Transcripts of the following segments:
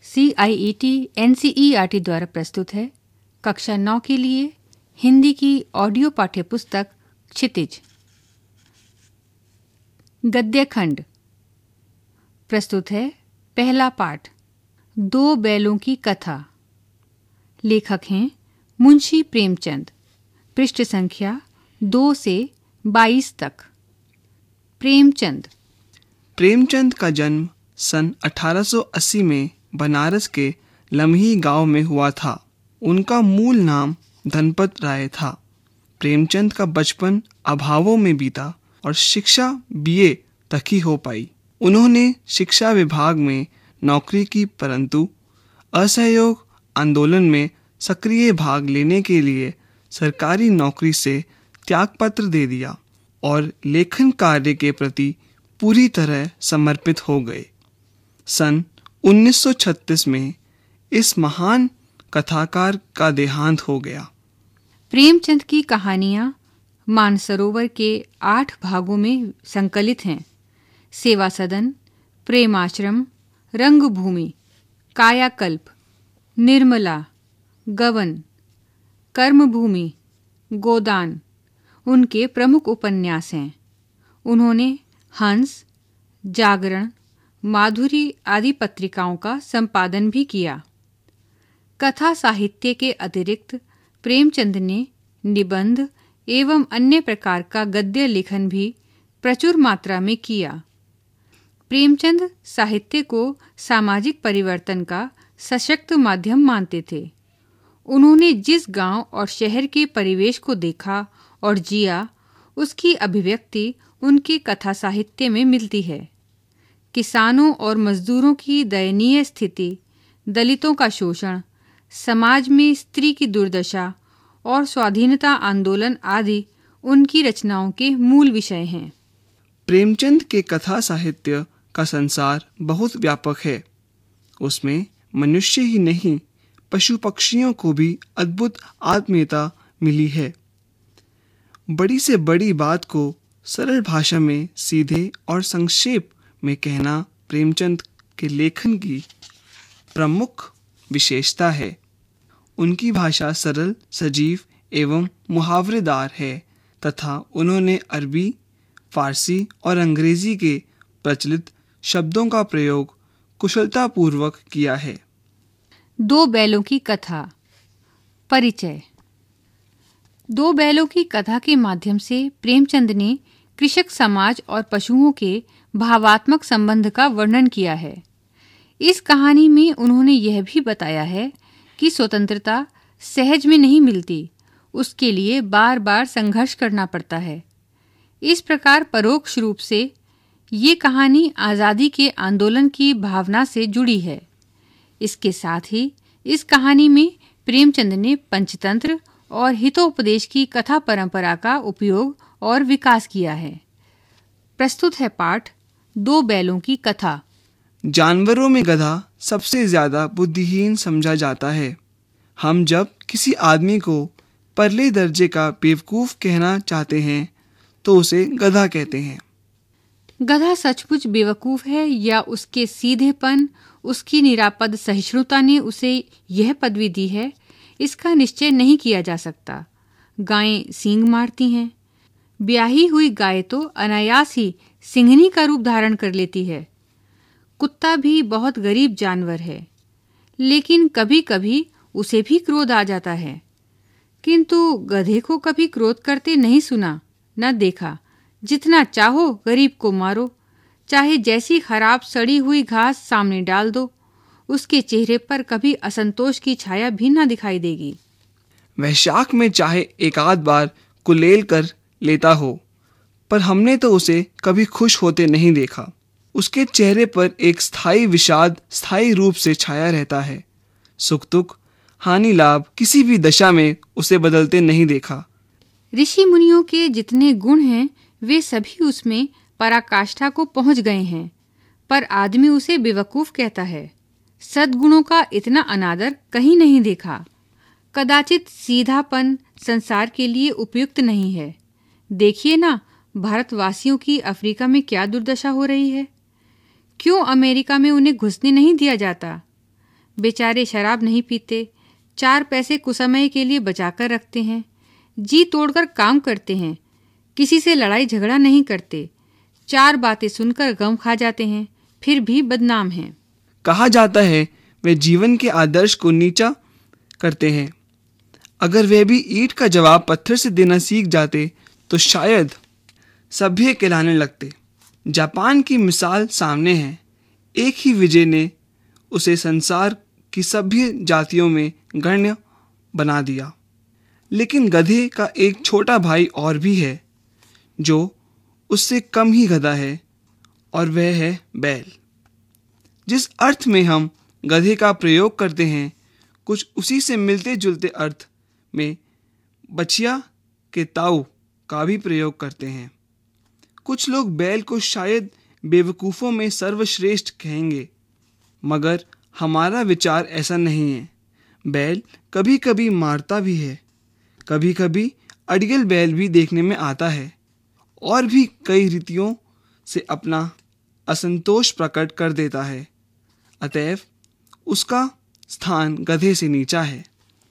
CIET NCERT द्वारा प्रस्तुत है कक्षा 9 के लिए हिंदी की ऑडियो पाठ्यपुस्तक क्षितिज। गद्य खंड प्रस्तुत है पहला पाठ, दो बैलों की कथा। लेखक हैं मुंशी प्रेमचंद। पृष्ठ संख्या 2 से 22 तक। प्रेमचंद का जन्म सन 1880 में बनारस के लम्ही गांव में हुआ था। उनका मूल नाम धनपत राय था। प्रेमचंद का बचपन अभावों में बीता और शिक्षा BA तक ही हो पाई। उन्होंने शिक्षा विभाग में नौकरी की, परंतु असहयोग आंदोलन में सक्रिय भाग लेने के लिए सरकारी नौकरी से त्यागपत्र दे दिया और लेखन कार्य के प्रति पूरी तरह समर्पित हो गए। सन 1936 में इस महान कथाकार का देहांत हो गया। प्रेमचंद की कहानियां मानसरोवर के 8 भागों में संकलित हैं। सेवा सदन, प्रेमाश्रम, रंगभूमि, कायाकल्प, निर्मला, गवन, कर्मभूमि, गोदान उनके प्रमुख उपन्यास हैं। उन्होंने हंस, जागरण, माधुरी आदि पत्रिकाओं का संपादन भी किया। कथा साहित्य के अतिरिक्त प्रेमचंद ने निबंध एवं अन्य प्रकार का गद्य लेखन भी प्रचुर मात्रा में किया। प्रेमचंद साहित्य को सामाजिक परिवर्तन का सशक्त माध्यम मानते थे। उन्होंने जिस गांव और शहर के परिवेश को देखा और जिया, उसकी अभिव्यक्ति उनके कथा साहित्य में मिलती है। किसानों और मजदूरों की दयनीय स्थिति, दलितों का शोषण, समाज में स्त्री की दुर्दशा और स्वाधीनता आंदोलन आदि उनकी रचनाओं के मूल विषय हैं। प्रेमचंद के कथा साहित्य का संसार बहुत व्यापक है। उसमें मनुष्य ही नहीं, पशु पक्षियों को भी अद्भुत आत्मीयता मिली है। बड़ी से बड़ी बात को सरल भाषा में सीधे और संक्षेप में कहना प्रेमचंद के लेखन की प्रमुख विशेषता है। उनकी भाषा सरल, सजीव एवं मुहावरेदार है तथा उन्होंने अरबी, फारसी और अंग्रेजी के प्रचलित शब्दों का प्रयोग कुशलतापूर्वक किया है। दो बैलों की कथा। परिचय। दो बैलों की कथा के माध्यम से प्रेमचंद ने कृषक समाज और पशुओं के भावात्मक संबंध का वर्णन किया है। इस कहानी में उन्होंने यह भी बताया है कि स्वतंत्रता सहज में नहीं मिलती, उसके लिए बार बार संघर्ष करना पड़ता है। इस प्रकार परोक्ष रूप से ये कहानी आज़ादी के आंदोलन की भावना से जुड़ी है। इसके साथ ही इस कहानी में प्रेमचंद ने पंचतंत्र और हितोपदेश की कथा परंपरा का उपयोग और विकास किया है। प्रस्तुत है पाठ, दो बैलों की कथा। जानवरों में गधा सबसे ज्यादा बुद्धिहीन समझा जाता है। हम जब किसी आदमी को परले दर्जे का बेवकूफ कहना चाहते हैं तो उसे गधा कहते हैं। गधा सचमुच बेवकूफ है या उसके सीधेपन, उसकी निरापद सहिष्णुता ने उसे यह पदवी दी है, इसका निश्चय नहीं किया जा सकता। गायें सींग मारती हैं। ब्याही हुई गाय तो अनायास ही सिंहनी का रूप धारण कर लेती है। कुत्ता भी बहुत गरीब जानवर है, लेकिन कभी कभी उसे भी क्रोध आ जाता है। किंतु गधे को कभी क्रोध करते नहीं सुना, न देखा। जितना चाहो गरीब को मारो, चाहे जैसी खराब सड़ी हुई घास सामने डाल दो, उसके चेहरे पर कभी असंतोष की छाया भी न दिखाई देगी। वैशाख में चाहे एक आध बार कुलेल कर लेता हो, पर हमने तो उसे कभी खुश होते नहीं देखा। उसके चेहरे पर एक स्थायी विषाद स्थायी रूप से छाया रहता है। सुख दुख, हानि लाभ किसी भी दशा में उसे बदलते नहीं देखा। ऋषि मुनियों के जितने गुण हैं वे सभी उसमें पराकाष्ठा को पहुंच गए हैं, पर आदमी उसे बेवकूफ कहता है। सद्गुणों का इतना अनादर कहीं नहीं देखा। कदाचित सीधापन संसार के लिए उपयुक्त नहीं है। देखिए ना, भारतवासियों की अफ्रीका में क्या दुर्दशा हो रही है। क्यों अमेरिका में उन्हें घुसने नहीं दिया जाता? बेचारे शराब नहीं पीते, 4 पैसे कुसमय के लिए बचाकर रखते हैं, जी तोड़कर काम करते हैं, किसी से लड़ाई झगड़ा नहीं करते, 4 बातें सुनकर गम खा जाते हैं, फिर भी बदनाम हैं। कहा जाता है वे जीवन के आदर्श को नीचा करते हैं। अगर वे भी ईंट का जवाब पत्थर से देना सीख जाते तो शायद सभ्य कहलाने लगते। जापान की मिसाल सामने है। एक ही विजय ने उसे संसार की सभ्य जातियों में गण्य बना दिया। लेकिन गधे का एक छोटा भाई और भी है जो उससे कम ही गधा है, और वह है बैल। जिस अर्थ में हम गधे का प्रयोग करते हैं, कुछ उसी से मिलते जुलते अर्थ में बछिया के ताऊ का भी प्रयोग करते हैं। कुछ लोग बैल को शायद बेवकूफ़ों में सर्वश्रेष्ठ कहेंगे, मगर हमारा विचार ऐसा नहीं है। बैल कभी कभी मारता भी है, कभी कभी अड़ियल बैल भी देखने में आता है, और भी कई रीतियों से अपना असंतोष प्रकट कर देता है। अतएव उसका स्थान गधे से नीचा है।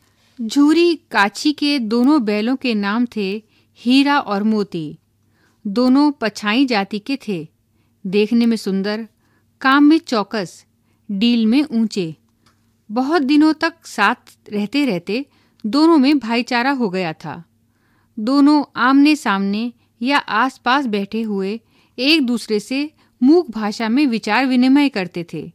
झूरी काची के दोनों बैलों के नाम थे हीरा और मोती। दोनों पछाई जाति के थे, देखने में सुंदर, काम में चौकस, डील में ऊंचे। बहुत दिनों तक साथ रहते रहते दोनों में भाईचारा हो गया था। दोनों आमने सामने या आसपास बैठे हुए एक दूसरे से मूक भाषा में विचार विनिमय करते थे।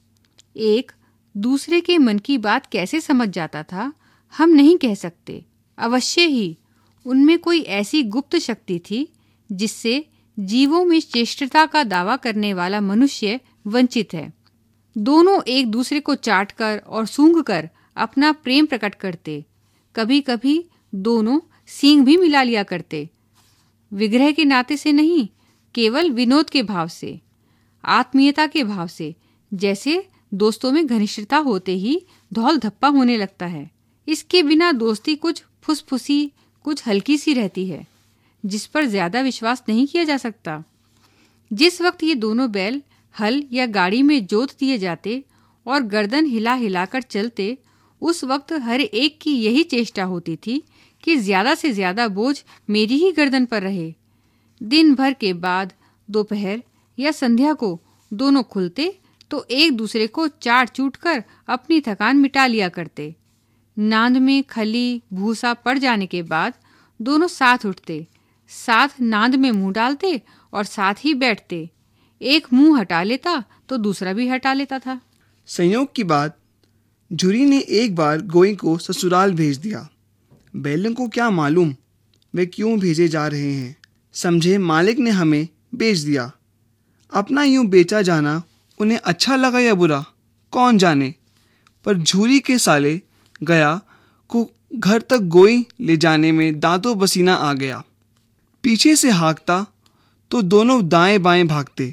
एक दूसरे के मन की बात कैसे समझ जाता था, हम नहीं कह सकते। अवश्य ही उनमें कोई ऐसी गुप्त शक्ति थी जिससे जीवों में श्रेष्ठता का दावा करने वाला मनुष्य वंचित है। दोनों एक दूसरे को चाटकर और सूंघकर अपना प्रेम प्रकट करते। कभी कभी दोनों सींग भी मिला लिया करते। विग्रह के नाते से नहीं, केवल विनोद के भाव से, आत्मीयता के भाव से, जैसे दोस्तों में घनिष्ठता होते ही धौल धप्पा होने लगता है। इसके बिना दोस्ती कुछ फुसफुसी, कुछ हल्की सी रहती है, जिस पर ज्यादा विश्वास नहीं किया जा सकता। जिस वक्त ये दोनों बैल हल या गाड़ी में जोत दिए जाते और गर्दन हिला हिलाकर चलते, उस वक्त हर एक की यही चेष्टा होती थी कि ज्यादा से ज्यादा बोझ मेरी ही गर्दन पर रहे। दिन भर के बाद दोपहर या संध्या को दोनों खुलते तो एक दूसरे को चाट चूट कर अपनी थकान मिटा लिया करते। नांद में खली भूसा पड़ जाने के बाद दोनों साथ उठते, साथ नांद में मुंह डालते और साथ ही बैठते। एक मुंह हटा लेता तो दूसरा भी हटा लेता था। संयोग की बात, झुरी ने एक बार गोई को ससुराल भेज दिया। बैलों को क्या मालूम वे क्यों भेजे जा रहे हैं। समझे मालिक ने हमें बेच दिया। अपना यूं बेचा जाना उन्हें अच्छा लगा या बुरा, कौन जाने। पर झूरी के साले गया को घर तक गोई ले जाने में दांतों पसीना आ गया। पीछे से हाँकता तो दोनों दाएं बाएं भागते।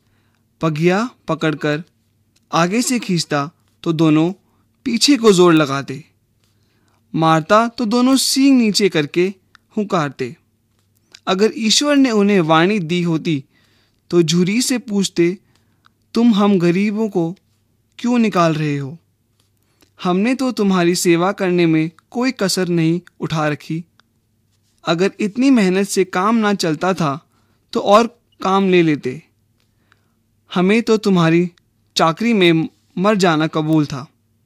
पगिया पकड़कर आगे से खींचता तो दोनों पीछे को जोर लगाते। मारता तो दोनों सींग नीचे करके हुंकारते। अगर ईश्वर ने उन्हें वाणी दी होती तो झुरी से पूछते, तुम हम गरीबों को क्यों निकाल रहे हो? हमने तो तुम्हारी सेवा करने में कोई कसर नहीं उठा रखी। अगर इतनी मेहनत से काम ना चलता था तो और काम ले लेते। हमें तो तुम्हारी चाकरी में मर जाना कबूल था।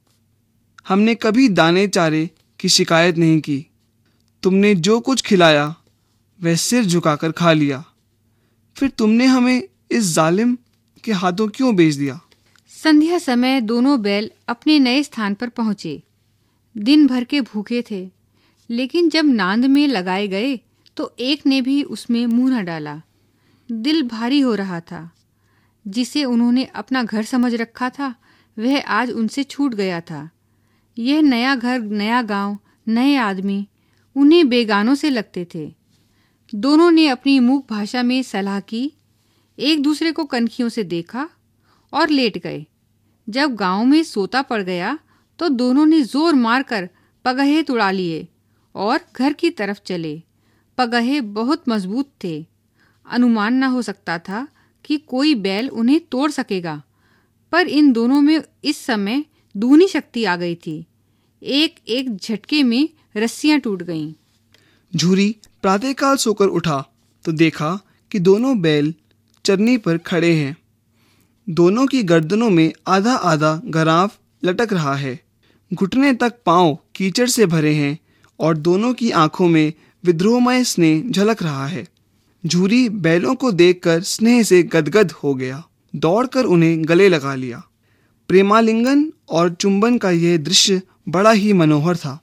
हमने कभी दाने चारे की शिकायत नहीं की। तुमने जो कुछ खिलाया वह सिर झुकाकर खा लिया। फिर तुमने हमें इस जालिम के हाथों क्यों बेच दिया? संध्या समय दोनों बैल अपने नए स्थान पर पहुंचे। दिन भर के भूखे थे, लेकिन जब नांद में लगाए गए तो एक ने भी उसमें मुंह न डाला। दिल भारी हो रहा था। जिसे उन्होंने अपना घर समझ रखा था वह आज उनसे छूट गया था। यह नया घर, नया गांव, नए आदमी उन्हें बेगानों से लगते थे। दोनों ने अपनी मूक भाषा में सलाह की, एक दूसरे को कनखियों से देखा और लेट गए। जब गांव में सोता पड़ गया तो दोनों ने जोर मारकर पगहे तुड़ा लिए और घर की तरफ चले। पगहे बहुत मजबूत थे। अनुमान न हो सकता था कि कोई बैल उन्हें तोड़ सकेगा, पर इन दोनों में इस समय दूनी शक्ति आ गई थी। एक एक झटके में रस्सियां टूट गईं। झूरी प्रातःकाल सोकर उठा तो देखा कि दोनों बैल चरनी पर खड़े हैं। दोनों की गर्दनों में आधा आधा गराफ लटक रहा है। घुटने तक पांव कीचड़ से भरे हैं और दोनों की आंखों में विद्रोहमय स्नेह झलक रहा है। झूरी बैलों को देखकर स्नेह से गदगद हो गया। दौड़कर उन्हें गले लगा लिया। प्रेमालिंगन और चुंबन का यह दृश्य बड़ा ही मनोहर था।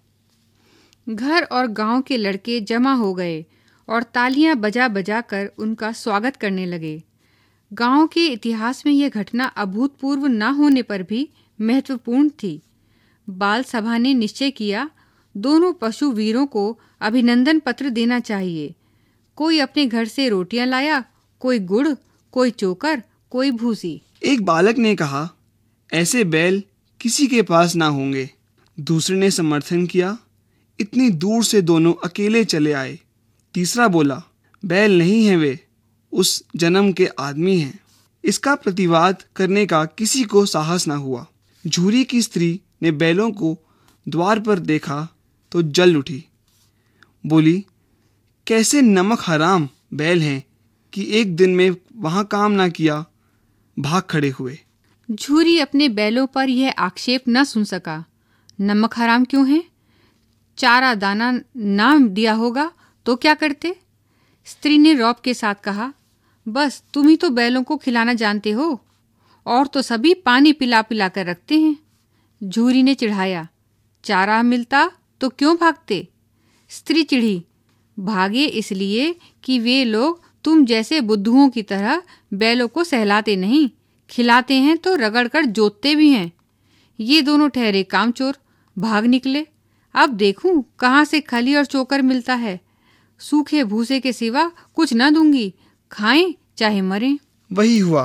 घर और गांव के लड़के जमा हो गए और तालियां बजा बजा कर उनका स्वागत करने लगे। गांव के इतिहास में यह घटना अभूतपूर्व न होने पर भी महत्वपूर्ण थी। बाल सभा ने निश्चय किया, दोनों पशु वीरों को अभिनंदन पत्र देना चाहिए। कोई अपने घर से रोटियां लाया, कोई गुड़, कोई चोकर, कोई भूसी। एक बालक ने कहा, ऐसे बैल किसी के पास ना होंगे। दूसरे ने समर्थन किया, इतनी दूर से दोनों अकेले चले आए। तीसरा बोला, बैल नहीं हैं वे, उस जन्म के आदमी हैं। इसका प्रतिवाद करने का किसी को साहस ना हुआ। झूरी की स्त्री ने बैलों को द्वार पर देखा तो जल उठी। बोली, कैसे नमक हराम बैल हैं कि एक दिन में वहां काम ना किया, भाग खड़े हुए। झूरी अपने बैलों पर यह आक्षेप न सुन सका। नमक हराम क्यों है? चारा दाना ना दिया होगा तो क्या करते? स्त्री ने रौब के साथ कहा, बस तुम ही तो बैलों को खिलाना जानते हो, और तो सभी पानी पिला पिला कर रखते हैं। झूरी ने चिढ़ाया, चारा मिलता तो क्यों भागते? स्त्री चिढ़ी, भागे इसलिए कि वे लोग तुम जैसे बुद्धुओं की तरह बैलों को सहलाते नहीं, खिलाते हैं तो रगड़कर जोतते भी हैं। ये दोनों ठहरे कामचोर, भाग निकले। अब देखूं कहाँ से खली और चोकर मिलता है। सूखे भूसे के सिवा कुछ न दूंगी, खाएं चाहे मरें। वही हुआ।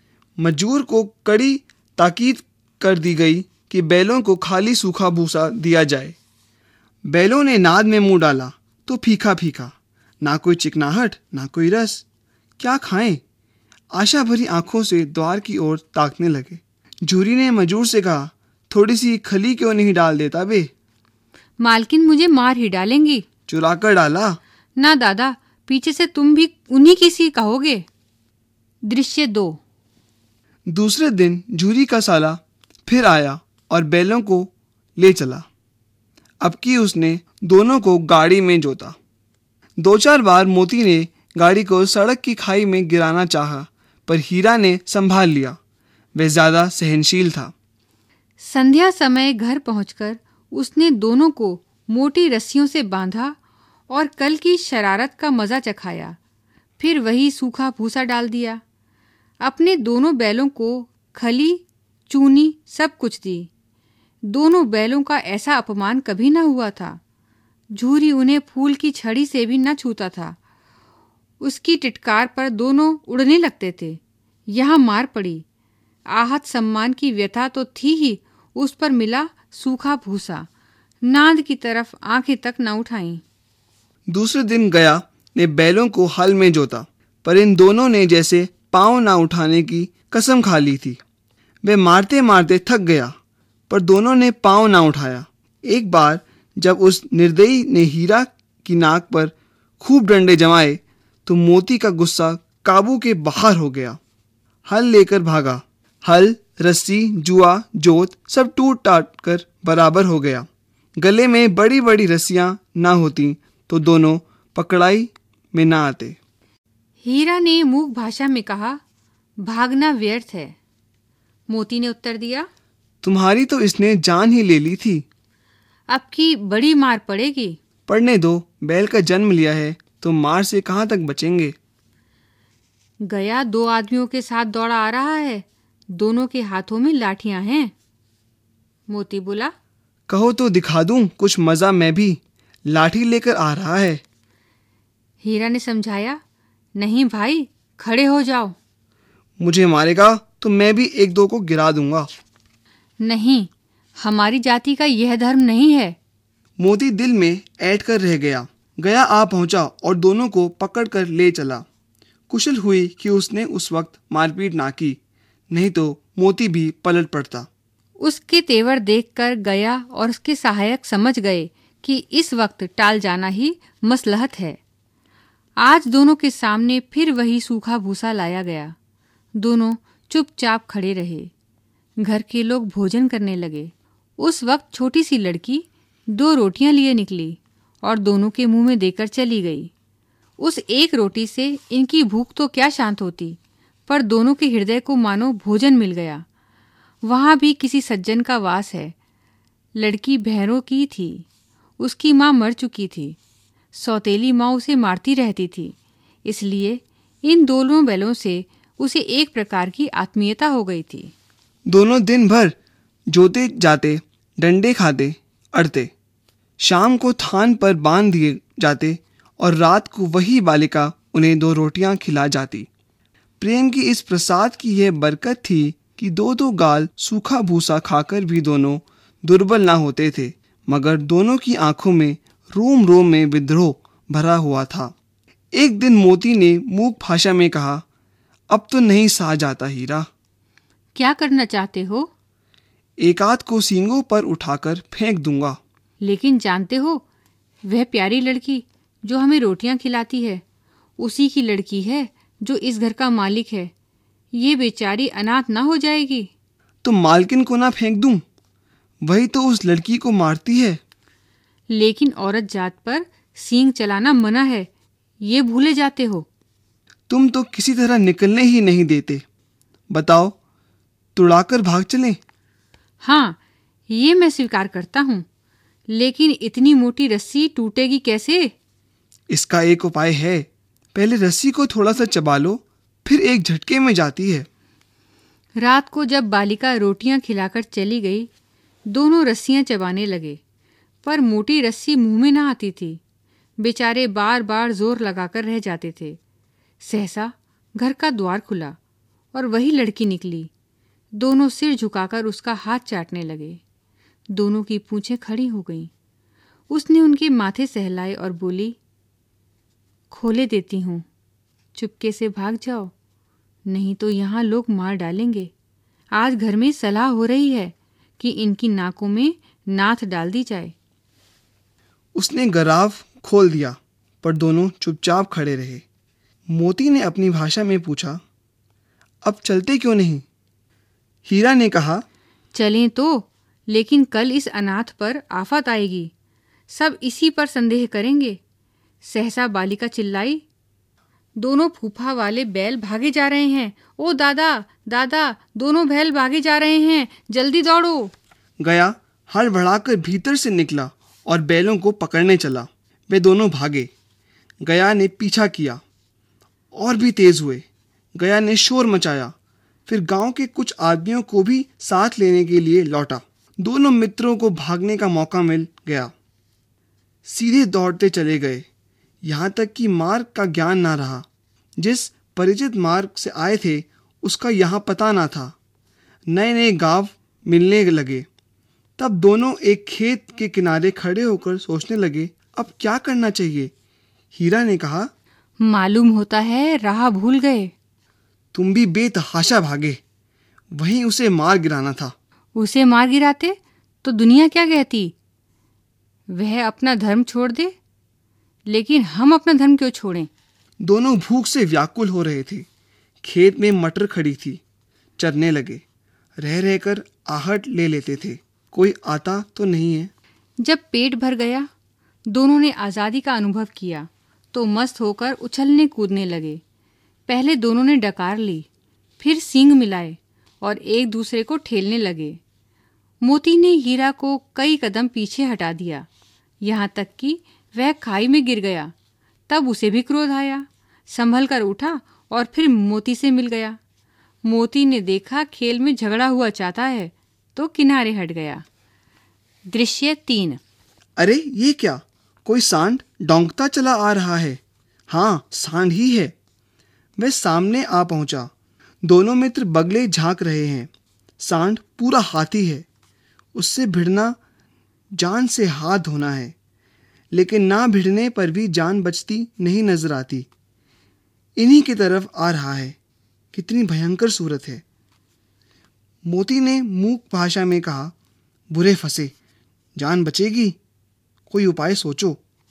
मजूर को कड़ी ताकीद कर दी गई कि बैलों को खाली सूखा भूसा दिया जाए। बैलों ने नाद में मुंह डाला तो फीका फीका, ना कोई चिकनाहट ना कोई रस। क्या खाएं? आशा भरी आंखों से द्वार की ओर ताकने लगे। झूरी ने मजूर से कहा, थोड़ी सी खली क्यों नहीं डाल देता बे? मालकिन मुझे मार ही डालेंगी। चुरा कर डाला? ना दादा, पीछे से तुम भी उन्हीं की सी कहोगे। दृश्य 2। दूसरे दिन झूरी का साला फिर आया और बैलों को ले चला। अब की उसने दोनों को गाड़ी में जोता। 2-4 बार मोती ने गाड़ी को सड़क की खाई में गिराना चाहा, पर हीरा ने संभाल लिया। वह ज्यादा सहनशील था। संध्या समय घर पहुंचकर उसने दोनों को मोटी रस्सियों से बांधा और कल की शरारत का मजा चखाया। फिर वही सूखा भूसा डाल दिया। अपने दोनों बैलों को खली, चूनी सब कुछ दी। दोनों बैलों का ऐसा अपमान कभी न हुआ था। झूरी उन्हें फूल की छड़ी से भी न छूता था। उसकी टिटकार पर दोनों उड़ने लगते थे। यहाँ मार पड़ी। आहत सम्मान की व्यथा तो थी ही, उस पर मिला सूखा भूसा। नाद की तरफ आंखें तक न उठाईं। दूसरे दिन गया ने बैलों को हल में जोता, पर इन दोनों ने जैसे पांव ना उठाने की कसम खा ली थी। वे मारते मारते थक गया, पर दोनों ने पांव ना उठाया। एक बार जब उस निर्दयी ने हीरा की नाक पर खूब डंडे जमाए तो मोती का गुस्सा काबू के बाहर हो गया। हल लेकर भागा। हल, रस्सी, जुआ, जोत सब टूट टाट कर बराबर हो गया। गले में बड़ी बड़ी रस्सियां ना होती तो दोनों पकड़ाई में ना आते। हीरा ने मूक भाषा में कहा, भागना व्यर्थ है। मोती ने उत्तर दिया, तुम्हारी तो इसने जान ही ले ली थी। अब की बड़ी मार पड़ेगी। पढ़ने दो, बैल का जन्म लिया है तो मार से कहाँ तक बचेंगे। गया 2 आदमियों के साथ दौड़ा आ रहा है, दोनों के हाथों में लाठियां हैं। मोती बोला, कहो तो दिखा दूं कुछ मजा, मैं भी लाठी लेकर आ रहा है। हीरा ने समझाया, नहीं भाई, खड़े हो जाओ। मुझे मारेगा तो मैं भी 1-2 को गिरा दूंगा। नहीं, हमारी जाति का यह धर्म नहीं है। मोती दिल में ऐंठ कर रह गया। गया आ पहुंचा और दोनों को पकड़ कर ले चला। कुशल हुई कि उसने उस वक्त मारपीट ना की, नहीं तो मोती भी पलट पड़ता। उसके तेवर देखकर गया और उसके सहायक समझ गए कि इस वक्त टाल जाना ही मसलहत है। आज दोनों के सामने फिर वही सूखा भूसा लाया गया। दोनों चुपचाप खड़े रहे। घर के लोग भोजन करने लगे। उस वक्त छोटी सी लड़की 2 रोटियां लिए निकली और दोनों के मुंह में देकर चली गई। उस एक रोटी से इनकी भूख तो क्या शांत होती, पर दोनों के हृदय को मानो भोजन मिल गया। वहाँ भी किसी सज्जन का वास है। लड़की भैरों की थी। उसकी माँ मर चुकी थी। सौतेली माँ उसे मारती रहती थी। इसलिए इन दोनों बैलों से उसे एक प्रकार की आत्मीयता हो गई थी। दोनों दिन भर जोते जाते, डंडे खाते, अड़ते। शाम को थान पर बांध दिए जाते और रात को वही बालिका उन्हें 2 रोटियां खिला जाती। प्रेम की इस प्रसाद की यह बरकत थी कि 2-2 गाल सूखा भूसा खाकर भी दोनों दुर्बल ना होते थे, मगर दोनों की आंखों में रोम रोम में विद्रोह भरा हुआ था। एक दिन मोती ने मूक भाषा में कहा, अब तो नहीं सहा जाता हीरा। क्या करना चाहते हो? एक आध को सींगों पर उठाकर फेंक दूंगा। लेकिन जानते हो, वह प्यारी लड़की जो हमें रोटियां खिलाती है, उसी की लड़की है जो इस घर का मालिक है। ये बेचारी अनाथ ना हो जाएगी। तो मालकिन को ना फेंक दूं? वही तो उस लड़की को मारती है। लेकिन औरत जात पर सींग चलाना मना है, ये भूले जाते हो। तुम तो किसी तरह निकलने ही नहीं देते। बताओ, तुड़ाकर भाग चलें? हाँ, ये मैं स्वीकार करता हूँ, लेकिन इतनी मोटी रस्सी टूटेगी कैसे? इसका एक उपाय है। पहले रस्सी को थोड़ा सा चबा लो, फिर एक झटके में जाती है। रात को जब बालिका रोटियां खिलाकर चली गई, दोनों रस्सियां चबाने लगे, पर मोटी रस्सी मुंह में ना आती थी। बेचारे बार बार जोर लगाकर रह जाते थे। सहसा घर का द्वार खुला और वही लड़की निकली। दोनों सिर झुकाकर उसका हाथ चाटने लगे। दोनों की पूंछें खड़ी हो गईं। उसने उनके माथे सहलाए और बोली, खोले देती हूँ, चुपके से भाग जाओ, नहीं तो यहाँ लोग मार डालेंगे। आज घर में सलाह हो रही है कि इनकी नाकों में नाथ डाल दी जाए। उसने गराव खोल दिया, पर दोनों चुपचाप खड़े रहे। मोती ने अपनी भाषा में पूछा, अब चलते क्यों नहीं? हीरा ने कहा, चलें तो, लेकिन कल इस अनाथ पर आफत आएगी। सब इसी पर संदेह करेंगे। सहसा बालिका चिल्लाई, दोनों फूफा वाले बैल भागे जा रहे हैं। ओ दादा, दादा, दोनों बैल भागे जा रहे हैं, जल्दी दौड़ो। गया हड़बड़ाकर भीतर से निकला और बैलों को पकड़ने चला। वे दोनों भागे। गया ने पीछा किया और भी तेज हुए। गया ने शोर मचाया, फिर गांव के कुछ आदमियों को भी साथ लेने के लिए लौटा। दोनों मित्रों को भागने का मौका मिल गया। सीधे दौड़ते चले गए, यहाँ तक कि मार्ग का ज्ञान ना रहा। जिस परिचित मार्ग से आए थे उसका यहाँ पता ना था। नए नए गांव मिलने लगे। तब दोनों एक खेत के किनारे खड़े होकर सोचने लगे, अब क्या करना चाहिए। हीरा ने कहा, मालूम होता है राह भूल गए। तुम भी बेतहाशा भागे, वहीं उसे मार गिराना था। उसे मार गिराते तो दुनिया क्या कहती? वह अपना धर्म छोड़ दे, लेकिन हम अपना धर्म क्यों छोड़ें? दोनों भूख से व्याकुल हो रहे थे। खेत में मटर खड़ी थी, चरने लगे। रह रहकर आहट ले लेते थे, कोई आता तो नहीं है। जब पेट भर गया, दोनों ने आज़ादी का अनुभव किया तो मस्त होकर उछलने कूदने लगे। पहले दोनों ने डकार ली, फिर सींग मिलाए और एक दूसरे को ठेलने लगे। मोती ने हीरा को कई कदम पीछे हटा दिया, यहाँ तक कि वह खाई में गिर गया। तब उसे भी क्रोध आया, संभल कर उठा और फिर मोती से मिल गया। मोती ने देखा खेल में झगड़ा हुआ चाहता है तो किनारे हट गया। दृश्य 3। अरे ये क्या, कोई सांड डोंकता चला आ रहा है। हाँ, सांड ही है। वह सामने आ पहुंचा। दोनों मित्र बगले झांक रहे हैं। सांड पूरा हाथी है। उससे भिड़ना जान से हाथ धोना है, लेकिन ना भिड़ने पर भी जान बचती नहीं नजर आती। इन्हीं की तरफ आ रहा है। कितनी भयंकर सूरत है। मोती ने मूक भाषा में कहा, बुरे फंसे, जान बचेगी, कोई उपाय सोचो।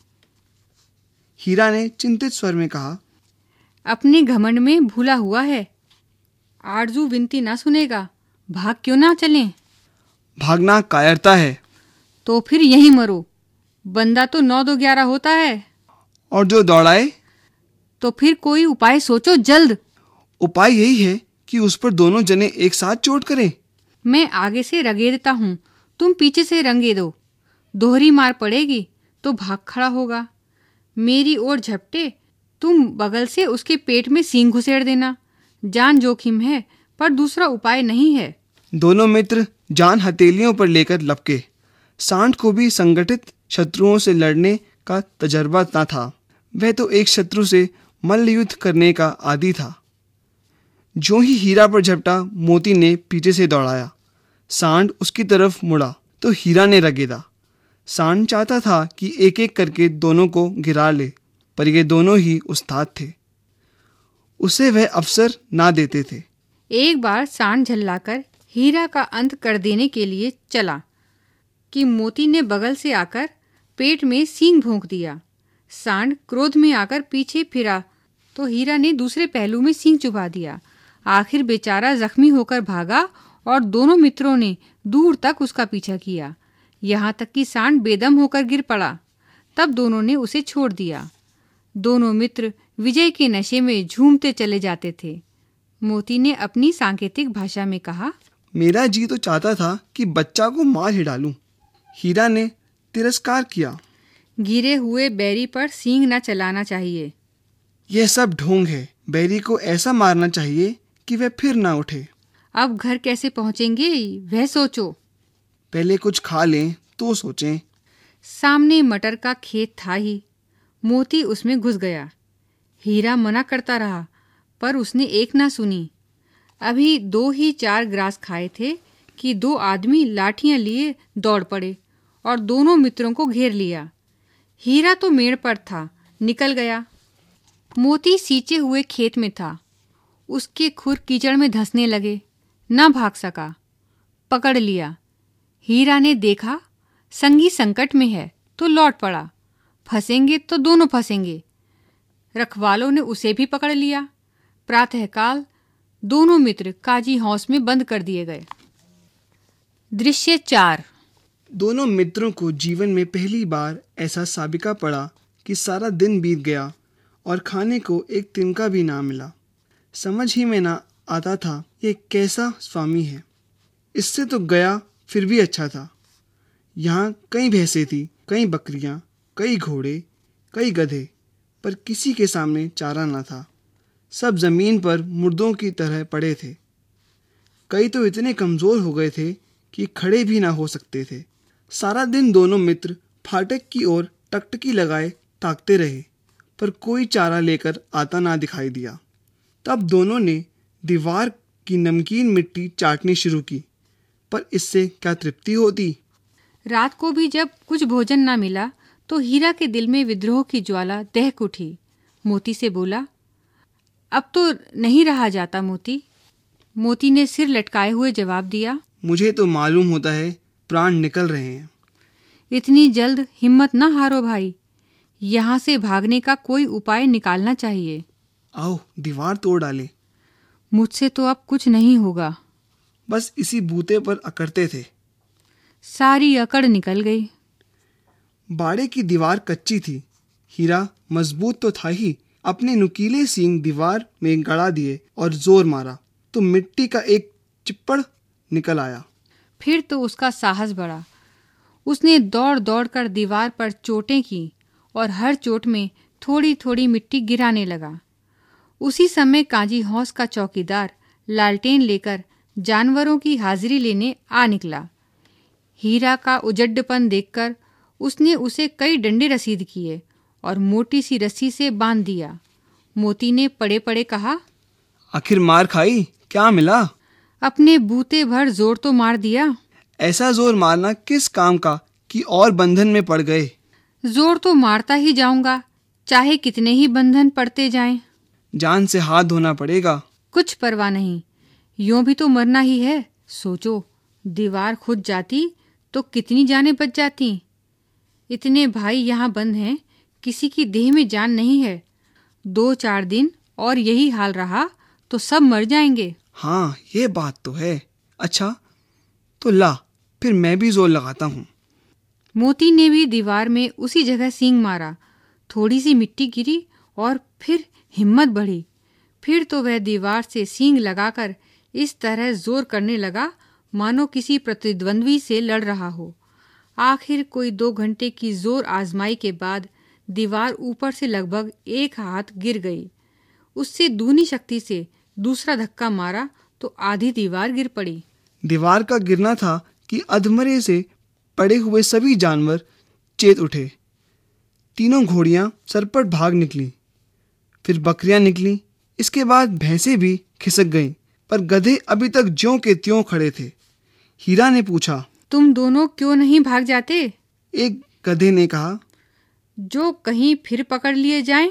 हीरा ने चिंतित स्वर में कहा, अपने घमंड में भूला हुआ है। आरजू विनती ना सुनेगा, भाग क्यों ना चलें? भागना कायरता है। तो फिर यहीं मरो। बंदा तो 9-2-11 होता है। और जो दौड़ाए? तो फिर कोई उपाय सोचो जल्द। उपाय यही है कि उस पर दोनों जने एक साथ चोट करें। मैं आगे से रगेदता हूँ, तुम पीछे से रंगे दो। दोहरी मार पड़ेगी तो भाग खड़ा होगा। मेरी ओर झपटे, तुम बगल से उसके पेट में सींग घुसेड़ देना। जान जोखिम है, पर दूसरा उपाय नहीं है। दोनों मित्र जान हथेलियों पर लेकर लपके। सांड को भी संगठित शत्रुओं से लड़ने का तजर्बा न था। वह तो एक शत्रु से मल्ल युद्ध करने का आदी था। जो ही हीरा पर झपटा, मोती ने पीछे से दौड़ाया। सांड उसकी तरफ मुड़ा तो हीरा ने रगेदा। सांड चाहता था कि एक एक करके दोनों को गिरा ले, पर ये दोनों ही उस्ताद थे। उसे वह अवसर ना देते थे। एक बार सांड झल्लाकर हीरा का अंत कर देने के लिए चला कि मोती ने बगल से आकर पेट में सींग भोंक दिया। सांड क्रोध में आकर पीछे फिरा तो हीरा ने दूसरे पहलू में सींग चुभा दिया। आखिर बेचारा जख्मी होकर भागा और दोनों मित्रों ने दूर तक उसका पीछा किया, यहाँ तक कि सांड बेदम होकर गिर पड़ा। तब दोनों ने उसे छोड़ दिया। दोनों मित्र विजय के नशे में झूमते चले जाते थे। मोती ने अपनी सांकेतिक भाषा में कहा, मेरा जी तो चाहता था कि बच्चा को मार ही डालूं। हीरा ने तिरस्कार किया, गिरे हुए बैरी पर सींग न चलाना चाहिए। यह सब ढोंग है। बैरी को ऐसा मारना चाहिए कि वह फिर ना उठे। अब घर कैसे पहुंचेंगे वह सोचो। पहले कुछ खा लें तो सोचें। सामने मटर का खेत था ही। मोती उसमें घुस गया। हीरा मना करता रहा, पर उसने एक ना सुनी। अभी 2 ही 4 ग्रास खाए थे कि 2 आदमी लाठियां लिए दौड़ पड़े और दोनों मित्रों को घेर लिया। हीरा तो मेड़ पर था, निकल गया। मोती सींचे हुए खेत में था। उसके खुर कीचड़ में धंसने लगे, न भाग सका। पकड़ लिया। हीरा ने देखा संगी संकट में है तो लौट पड़ा। फंसेंगे तो दोनों फंसेंगे। रखवालों ने उसे भी पकड़ लिया। प्रातःकाल दोनों मित्र काजी हौस में बंद कर दिए गए। दृश्य 4। दोनों मित्रों को जीवन में पहली बार ऐसा साबिका पड़ा कि सारा दिन बीत गया और खाने को एक तिनका भी ना मिला। समझ ही में ना आता था ये कैसा स्वामी है। इससे तो गया फिर भी अच्छा था। यहाँ कई भैंसें थी, कई बकरियाँ, कई घोड़े, कई गधे, पर किसी के सामने चारा न था। सब जमीन पर मुर्दों की तरह पड़े थे। कई तो इतने कमज़ोर हो गए थे कि खड़े भी ना हो सकते थे। सारा दिन दोनों मित्र फाटक की ओर टकटकी लगाए ताकते रहे, पर कोई चारा लेकर आता ना दिखाई दिया। तब दोनों ने दीवार की नमकीन मिट्टी चाटनी शुरू की, पर इससे क्या तृप्ति होती। रात को भी जब कुछ भोजन ना मिला तो हीरा के दिल में विद्रोह की ज्वाला दहक उठी। मोती से बोला, अब तो नहीं रहा जाता मोती। मोती ने सिर लटकाए हुए जवाब दिया, मुझे तो मालूम होता है प्राण निकल रहे हैं। इतनी जल्द हिम्मत ना हारो भाई। यहाँ से भागने का कोई उपाय निकालना चाहिए। आओ दीवार तोड़ डालें। मुझसे तो अब कुछ नहीं होगा। बस इसी बूते पर अकड़ते थे। सारी अकड़ निकल गई। बाड़े की दीवार कच्ची थी। हीरा मजबूत तो था ही, अपने नुकीले सींग दीवार में गड़ा दिए और जोर मारा तो मिट्टी का एक चिप्पड़ निकल आया। फिर तो उसका साहस बढ़ा। उसने दौड़ दौड़ कर दीवार पर चोटें की और हर चोट में थोड़ी थोड़ी मिट्टी गिराने लगा। उसी समय काजी हौस का चौकीदार लालटेन लेकर जानवरों की हाजिरी लेने आ निकला। हीरा का उजड्डपन देखकर उसने उसे कई डंडे रसीद किए और मोटी सी रस्सी से बांध दिया। मोती ने पड़े पड़े कहा, आखिर मार खाई, क्या मिला? अपने बूते भर जोर तो मार दिया। ऐसा जोर मारना किस काम का कि और बंधन में पड़ गए। जोर तो मारता ही जाऊंगा, चाहे कितने ही बंधन पड़ते जाएं। जान से हाथ धोना पड़ेगा। कुछ परवाह नहीं, यूं भी तो मरना ही है। सोचो, दीवार खुद जाती तो कितनी जानें बच जाती। इतने भाई यहाँ बंद हैं, किसी की देह में जान नहीं है। 2-4 दिन और यही हाल रहा तो सब मर जाएंगे। हाँ, ये बात तो है। अच्छा, तो ला, फिर मैं भी जोर लगाता हूँ। मोती ने भी दीवार में उसी जगह सींग मारा। थोड़ी सी मिट्टी गिरी और फिर हिम्मत बढ़ी। फिर तो वह दीवार से सींग लगाकर इस तरह जोर करने लगा मानो किसी प्रतिद्वंद्वी से लड़ रहा हो। आखिर कोई 2 घंटे की जोर आजमाई के बाद दीवार ऊपर से लगभग 1 हाथ गिर गई। उससे दूनी शक्ति से दूसरा धक्का मारा तो आधी दीवार गिर पड़ी। दीवार का गिरना था कि अधमरे से पड़े हुए सभी जानवर चेत उठे। तीनों घोड़ियां सरपट भाग निकली, फिर बकरियां निकली, इसके बाद भैंसें भी खिसक गईं, पर गधे अभी तक ज्यों के त्यों खड़े थे। हीरा ने पूछा, तुम दोनों क्यों नहीं भाग जाते? एक गधे ने कहा, जो कहीं फिर पकड़ लिए जाएं?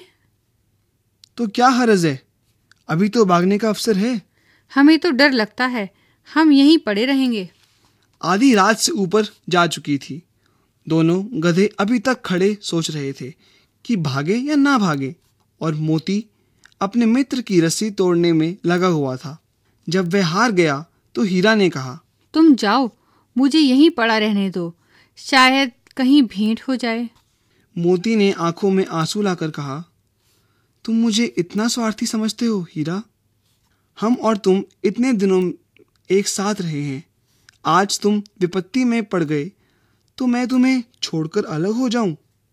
तो क्या हर्ज है, अभी तो भागने का अवसर है। हमें तो डर लगता है, हम यहीं पड़े रहेंगे। आधी रात से ऊपर जा चुकी थी। दोनों गधे अभी तक खड़े सोच रहे थे कि भागे या ना भागे, और मोती अपने मित्र की रस्सी तोड़ने में लगा हुआ था। जब वह हार गया तो हीरा ने कहा, तुम जाओ, मुझे यहीं पड़ा रहने दो, शायद कहीं भेंट हो जाए। मोती ने आंखों में आंसू लाकर कहा, तुम मुझे इतना स्वार्थी समझते हो हीरा? हम और तुम इतने दिनों एक साथ रहे हैं, आज तुम विपत्ति में पड़ गए तो मैं तुम्हें छोड़कर अलग हो जाऊं?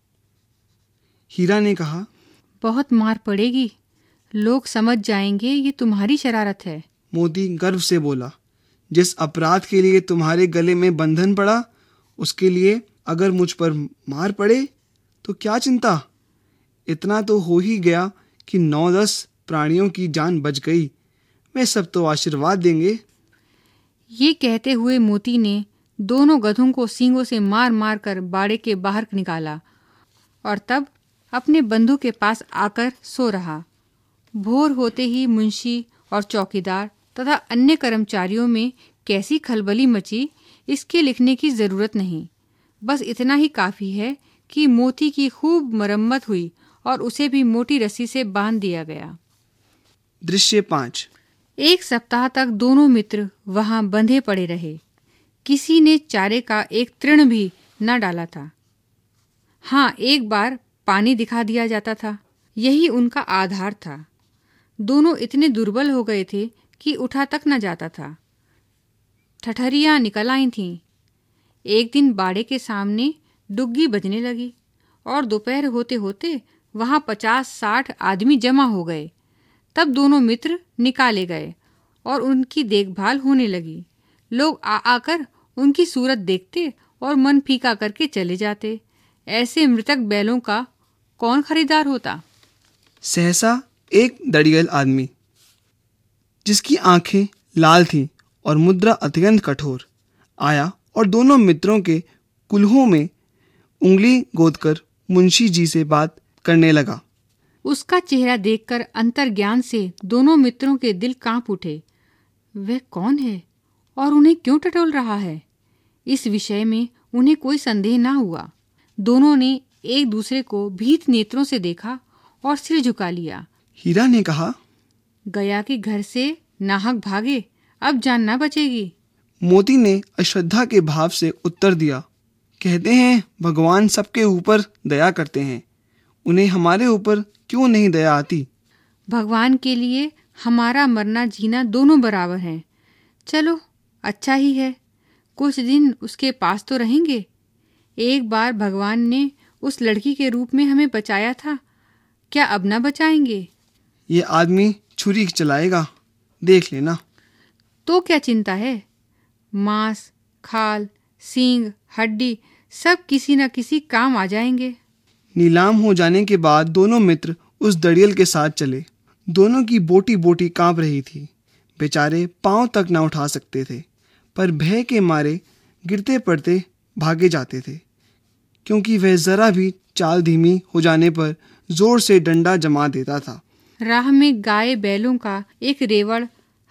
हीरा ने कहा, बहुत मार पड़ेगी, लोग समझ जाएंगे ये तुम्हारी शरारत है। मोती गर्व से बोला, जिस अपराध के लिए तुम्हारे गले में बंधन पड़ा, उसके लिए अगर मुझ पर मार पड़े तो क्या चिंता? इतना तो हो ही गया कि 9-10 प्राणियों की जान बच गई, वे सब तो आशीर्वाद देंगे। ये कहते हुए मोती ने दोनों गधों को सींगों से मार मार कर बाड़े के बाहर निकाला और तब अपने बंधु के पास आकर सो रहा। भोर होते ही मुंशी और चौकीदार तथा अन्य कर्मचारियों में कैसी खलबली मची, इसके लिखने की जरूरत नहीं। बस इतना ही काफी है कि मोती की खूब मरम्मत हुई और उसे भी मोटी रस्सी से बांध दिया गया। दृश्य 5। 1 सप्ताह तक दोनों मित्र वहां बंधे पड़े रहे। किसी ने चारे का एक तृण भी न डाला था। हाँ, एक बार पानी दिखा दिया जाता था, यही उनका आधार था। दोनों इतने दुर्बल हो गए थे कि उठा तक न जाता था। ठठरियां निकल आई थीं। एक दिन बाड़े के सामने डुग्गी बजने लगी और दोपहर होते होते वहां 50-60 आदमी जमा हो गए। तब दोनों मित्र निकाले गए और उनकी देखभाल होने लगी। लोग आकर उनकी सूरत देखते और मन फीका करके चले जाते। ऐसे मृतक बैलों का कौन खरीदार होता? सहसा एक दड़ियल आदमी, जिसकी आंखें लाल थीं और मुद्रा अत्यंत कठोर, आया और दोनों मित्रों के कुल्हों में उंगली गोदकर मुंशी जी से बात करने लगा। उसका चेहरा देखकर अंतर्ज्ञान से दोनों मित्रों के दिल कांप उठे। वह कौन है और उन्हें क्यों टटोल रहा है? इस विषय में उन्हें कोई संदेह न हुआ। दोनों ने एक दूसरे को भीत नेत्रों से देखा और सिर झुका लिया। हीरा ने कहा, गया कि घर से नाहक भागे, अब जान न बचेगी। मोती ने अश्रद्धा के भाव से उत्तर दिया, कहते हैं भगवान सबके ऊपर दया करते हैं, उन्हें हमारे ऊपर क्यों नहीं दया आती? भगवान के लिए हमारा मरना जीना दोनों बराबर हैं। चलो, अच्छा ही है, कुछ दिन उसके पास तो रहेंगे। एक बार भगवान ने उस लड़की के रूप में हमें बचाया था, क्या अब न बचाएंगे? ये आदमी छुरी चलाएगा, देख लेना। तो क्या चिंता है? मांस, खाल, सींग, हड्डी सब किसी न किसी काम आ जाएंगे। नीलाम हो जाने के बाद दोनों मित्र उस दड़ियल के साथ चले। दोनों की बोटी बोटी कांप रही थी। बेचारे पांव तक न उठा सकते थे, पर भय के मारे गिरते पड़ते भागे जाते थे, क्योंकि वह जरा भी चाल धीमी हो जाने पर जोर से डंडा जमा देता था। राह में गाय बैलों का एक रेवड़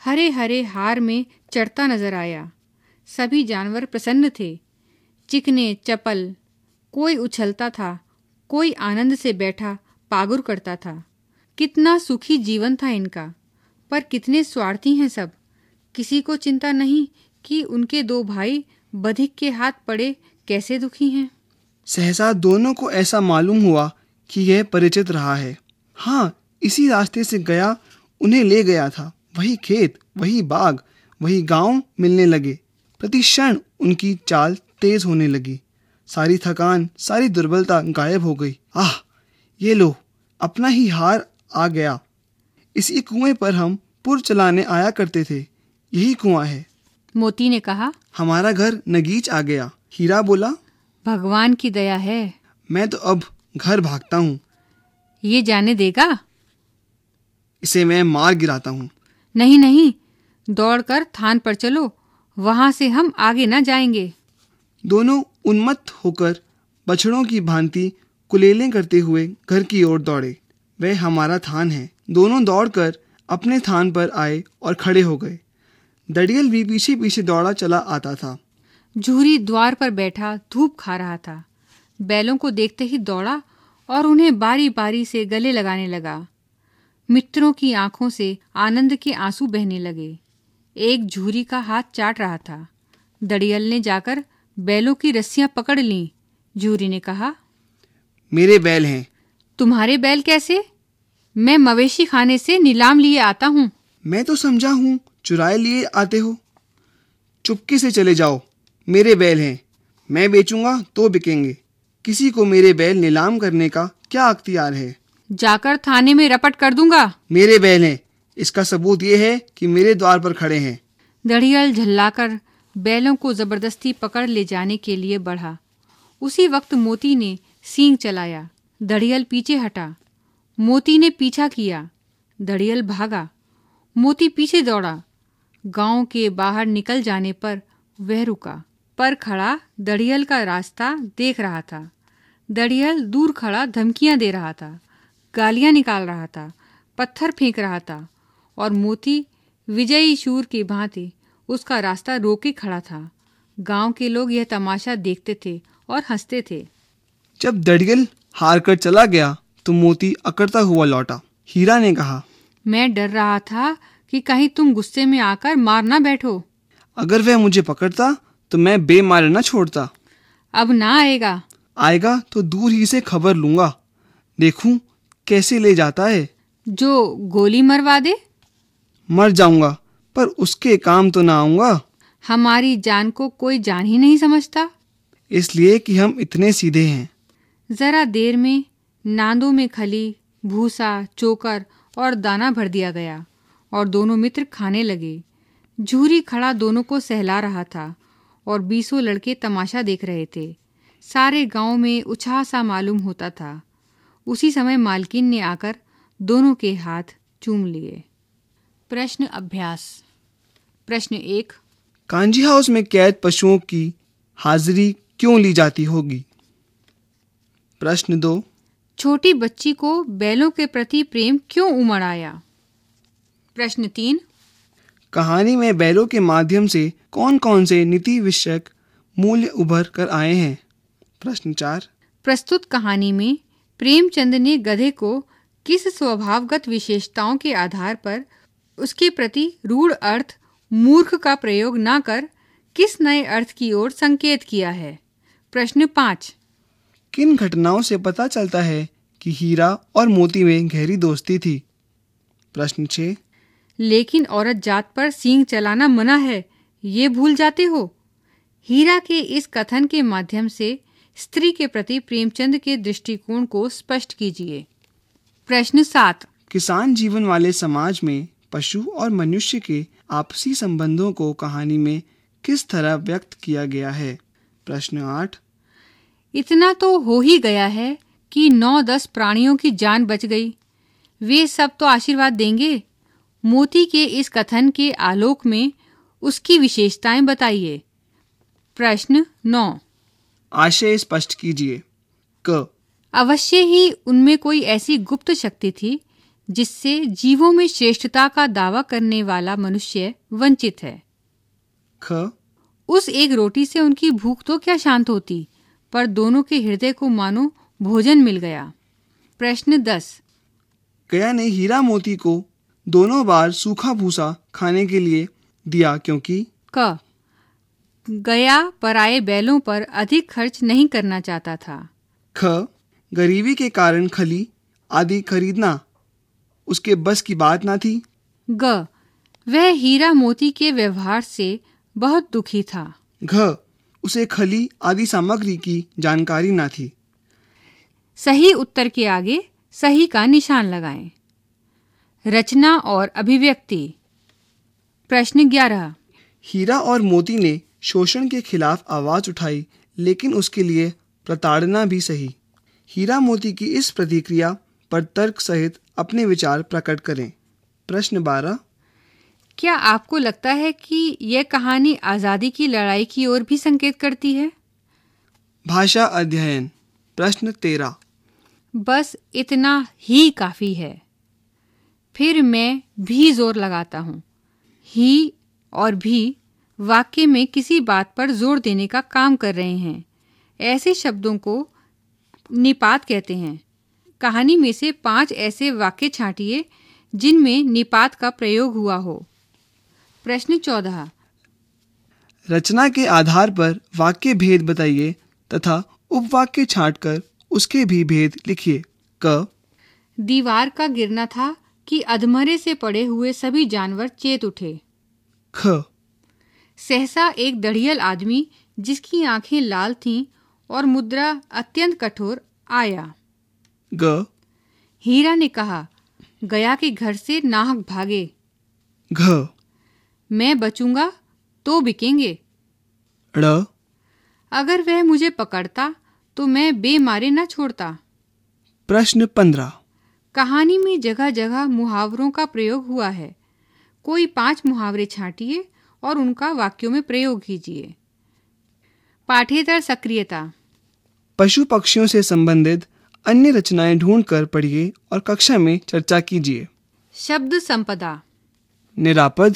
हरे हरे हार में चढ़ता नजर आया। सभी जानवर प्रसन्न थे, चिकने चपल, कोई उछलता था, कोई आनंद से बैठा पागुर करता था। कितना सुखी जीवन था इनका, पर कितने स्वार्थी हैं सब। किसी को चिंता नहीं कि उनके दो भाई बधिक के हाथ पड़े कैसे दुखी हैं। सहसा दोनों को ऐसा मालूम हुआ कि यह परिचित रहा है। हाँ, इसी रास्ते से गया उन्हें ले गया था। वही खेत, वही बाग, वही गांव मिलने लगे। प्रति क्षण उनकी चाल तेज होने लगी। सारी थकान, सारी दुर्बलता गायब हो गई। आह, ये लो, अपना ही हार आ गया। इसी कुएं पर हम पुर चलाने आया करते थे। यही कुआं है। मोती ने कहा। हमारा घर नगीच आ गया। हीरा बोला, भगवान की दया है। मैं तो अब घर भागता हूँ। ये जाने देगा? इसे मैं मार गिराता हूँ। नहीं नहीं, दौड़कर थान पर चलो, वहां से हम आगे न जाएंगे। दोनों उन्मत्त होकर बछड़ों की भांति कुलेलें करते हुए घर की ओर दौड़े। वह हमारा थान है। दोनों दौड़कर अपने थान पर आए और खड़े हो गए। दड़ियल भी पीछे पीछे दौड़ा चला आता था। झूरी द्वार पर बैठा धूप खा रहा था। बैलों को देखते ही दौड़ा और उन्हें बारी बारी से गले लगाने लगा। मित्रों की आंखों से आनंद के आंसू बहने लगे। एक झूरी का हाथ चाट रहा था। दड़ियल ने जाकर बैलों की रस्सियां पकड़ लीं। झूरी ने कहा, मेरे बैल हैं। तुम्हारे बैल कैसे? मैं मवेशी खाने से नीलाम लिए आता हूँ। मैं तो समझा हूँ चुराए लिए आते हो। चुपके से चले जाओ। मेरे बैल हैं। मैं बेचूंगा तो बिकेंगे। किसी को मेरे बैल नीलाम करने का क्या अख्तियार है? जाकर थाने में रपट कर दूंगा। मेरे बैल हैं। इसका सबूत ये है कि मेरे द्वार पर खड़े हैं। दड़ियल झल्लाकर बैलों को जबरदस्ती पकड़ ले जाने के लिए बढ़ा। उसी वक्त मोती ने सींग चलाया। दड़ियल पीछे हटा। मोती ने पीछा किया। दड़ियल भागा। मोती पीछे दौड़ा। गांव के बाहर निकल जाने पर वह रुका, पर खड़ा दड़ियल का रास्ता देख रहा था। दड़ियल दूर खड़ा धमकियां दे रहा था, गालियां निकाल रहा था, पत्थर फेंक रहा था, और मोती विजयी शूर की भांति उसका रास्ता रोके खड़ा था। गांव के लोग यह तमाशा देखते थे और हंसते थे। जब दड़ियल हार कर चला गया तो मोती अकड़ता हुआ लौटा। हीरा ने कहा, मैं डर रहा था कि कहीं तुम गुस्से में आकर मार ना बैठो। अगर वह मुझे पकड़ता तो मैं बेमारे न छोड़ता। अब ना आएगा। आएगा तो दूर ही से खबर लूंगा। देखूं कैसे ले जाता है। जो गोली मरवा दे। मर जाऊंगा, पर उसके काम तो ना आऊंगा। हमारी जान को कोई जान ही नहीं समझता, इसलिए कि हम इतने सीधे हैं। जरा देर में नांदों में खली, भूसा, चोकर और दाना भर दिया गया और दोनों मित्र खाने लगे। झूरी खड़ा दोनों को सहला रहा था और 20 लड़के तमाशा देख रहे थे। सारे गांव में उत्साह सा मालूम होता था। उसी समय मालकिन ने आकर दोनों के हाथ चूम लिए। प्रश्न अभ्यास। प्रश्न 1, कांजी हाउस में कैद पशुओं की हाजिरी क्यों ली जाती होगी? प्रश्न 2, छोटी बच्ची को बैलों के प्रति प्रेम क्यों उमड़ आया? प्रश्न 3, कहानी में बैलों के माध्यम से कौन कौन से नीति विषयक मूल्य उभर कर आए हैं? प्रश्न 4, प्रस्तुत कहानी में प्रेमचंद ने गधे को किस स्वभावगत विशेषताओं के आधार पर उसके प्रति रूढ़ अर्थ मूर्ख का प्रयोग न कर किस नए अर्थ की ओर संकेत किया है? प्रश्न 5, किन घटनाओं से पता चलता है कि हीरा और मोती में गहरी दोस्ती थी? प्रश्न 6, लेकिन औरत जात पर सींग चलाना मना है, ये भूल जाते हो। हीरा के इस कथन के माध्यम से स्त्री के प्रति प्रेमचंद के दृष्टिकोण को स्पष्ट कीजिए। प्रश्न 7, किसान जीवन वाले समाज में पशु और मनुष्य के आपसी संबंधों को कहानी में किस तरह व्यक्त किया गया है? प्रश्न 8, इतना तो हो ही गया है कि 9-10 प्राणियों की जान बच गई। वे सब तो आशीर्वाद देंगे। मोती के इस कथन के आलोक में उसकी विशेषताएं बताइए। प्रश्न 9, आशय स्पष्ट कीजिए। क, अवश्य ही उनमें कोई ऐसी गुप्त शक्ति थी जिससे जीवों में श्रेष्ठता का दावा करने वाला मनुष्य वंचित है। ख। उस एक रोटी से उनकी भूख तो क्या शांत होती, पर दोनों के हृदय को मानो भोजन मिल गया। प्रश्न 10। गया ने हीरा मोती को दोनों बार सूखा भूसा खाने के लिए दिया क्योंकि क। गया पराये बैलों पर अधिक खर्च नहीं करना चाहता था। ख। गरीबी के कारण खली आदि खरीदना उसके बस की बात ना थी। ग। वह हीरा मोती के व्यवहार से बहुत दुखी था। घ। उसे खली आदि सामग्री की जानकारी ना थी। सही उत्तर के आगे सही का निशान लगाएं। रचना और अभिव्यक्ति। प्रश्न 11। हीरा और मोती ने शोषण के खिलाफ आवाज उठाई, लेकिन उसके लिए प्रताड़ना भी सही। हीरा मोती की इस प्रतिक्रिया पर तर्क सहित अपने विचार प्रकट करें। प्रश्न 12। क्या आपको लगता है कि यह कहानी आज़ादी की लड़ाई की ओर भी संकेत करती है? भाषा अध्ययन। प्रश्न 13। बस इतना ही काफ़ी है। फिर मैं भी जोर लगाता हूँ। ही और भी वाक्य में किसी बात पर जोर देने का काम कर रहे हैं। ऐसे शब्दों को निपात कहते हैं। कहानी में से 5 ऐसे वाक्य छांटिए जिनमें निपात का प्रयोग हुआ हो। प्रश्न 14। रचना के आधार पर वाक्य भेद बताइए तथा उपवाक्य छांटकर उसके भी भेद लिखिए। क। दीवार का गिरना था कि अधमरे से पड़े हुए सभी जानवर चेत उठे। ख। सहसा एक दढ़ियल आदमी जिसकी आंखें लाल थीं और मुद्रा अत्यंत कठोर आया। ग। हीरा ने कहा, गया के घर से नाहक भागे। घ। मैं बचूंगा तो बिकेंगे। ड़। अगर वह मुझे पकड़ता तो मैं बेमारे न छोड़ता। प्रश्न 15। कहानी में जगह जगह मुहावरों का प्रयोग हुआ है। कोई 5 मुहावरे छांटिए और उनका वाक्यों में प्रयोग कीजिए। पाठ्येतर सक्रियता। पशु पक्षियों से संबंधित अन्य रचनाएं ढूंढकर पढ़िए और कक्षा में चर्चा कीजिए। शब्द संपदा। निरापद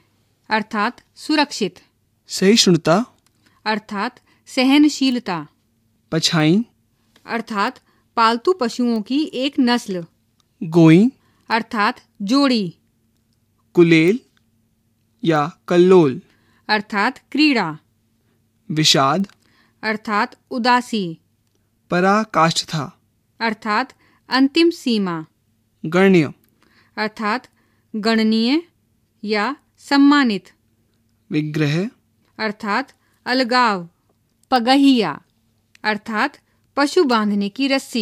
अर्थात सुरक्षित। सहिष्णुता अर्थात सहनशीलता। पछाई अर्थात पालतू पशुओं की एक नस्ल। गोई अर्थात जोड़ी। कुलेल या कल्लोल अर्थात क्रीड़ा। विषाद अर्थात उदासी। पराकाष्ठा अर्थात अंतिम सीमा। गण्य अर्थात गणनीय या सम्मानित। विग्रह अर्थात अलगाव। पगहिया अर्थात पशु बांधने की रस्सी।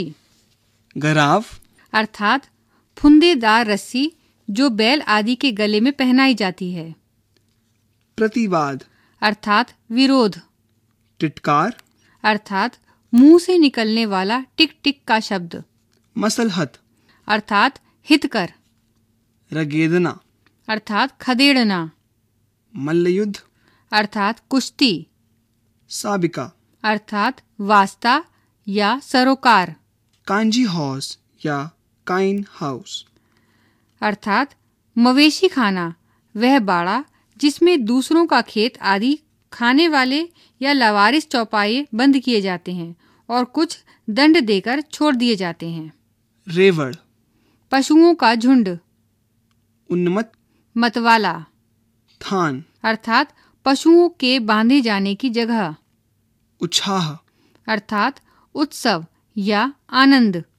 गराव अर्थात फुंदेदार रस्सी जो बैल आदि के गले में पहनाई जाती है। प्रतिवाद अर्थात विरोध। टिटकार अर्थात मुंह से निकलने वाला टिक टिक का शब्द। मसलहत अर्थात हितकर। रगेदना अर्थात खदेड़ना। मल्लयुद्ध अर्थात कुश्ती। साबिका अर्थात वास्ता या सरोकार। कांजी हाउस या काइन हाउस अर्थात मवेशी खाना वह बाड़ा जिसमें दूसरों का खेत आदि खाने वाले या लवारिस चौपाए बंद किए जाते हैं और कुछ दंड देकर छोड़ दिए जाते हैं। रेवड़ पशुओं का झुंड। उन्मत्त मतवाला थान अर्थात पशुओं के बांधे जाने की जगह। उत्साह अर्थात उत्सव या आनंद।